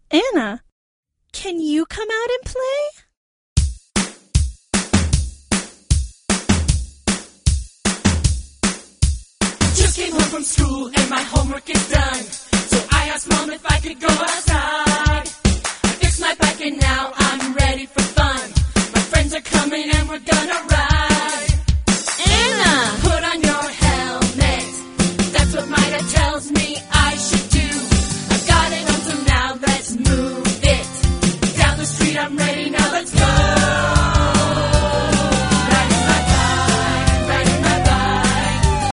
Anna, can you come out and play? Just came home from school and my homework is done. So I asked Mom if I could go outside. I fixed my bike and now I'm ready for fun. My friends are coming and we're gonna ride.